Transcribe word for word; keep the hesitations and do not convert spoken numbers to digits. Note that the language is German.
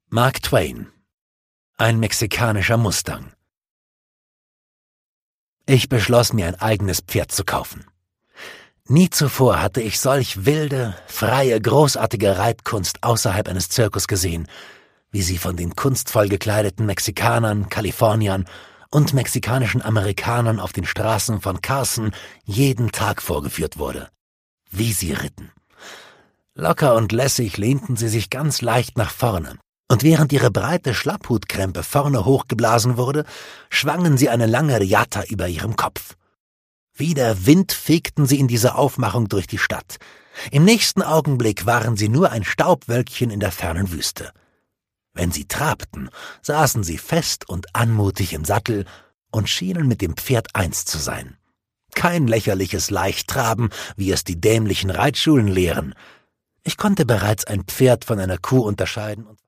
Mark Twain. Ein mexikanischer Mustang. Ich beschloss, mir ein eigenes Pferd zu kaufen. Nie zuvor hatte ich solch wilde, freie, großartige Reitkunst außerhalb eines Zirkus gesehen, wie sie von den kunstvoll gekleideten Mexikanern, Kaliforniern und mexikanischen Amerikanern auf den Straßen von Carson jeden Tag vorgeführt wurde. Wie sie ritten. Locker und lässig lehnten sie sich ganz leicht nach vorne, und während ihre breite Schlapphutkrempe vorne hochgeblasen wurde, schwangen sie eine lange Riata über ihrem Kopf. Wie der Wind fegten sie in dieser Aufmachung durch die Stadt. Im nächsten Augenblick waren sie nur ein Staubwölkchen in der fernen Wüste. Wenn sie trabten, saßen sie fest und anmutig im Sattel und schienen mit dem Pferd eins zu sein. Kein lächerliches Leichttraben, wie es die dämlichen Reitschulen lehren. Ich konnte bereits ein Pferd von einer Kuh unterscheiden und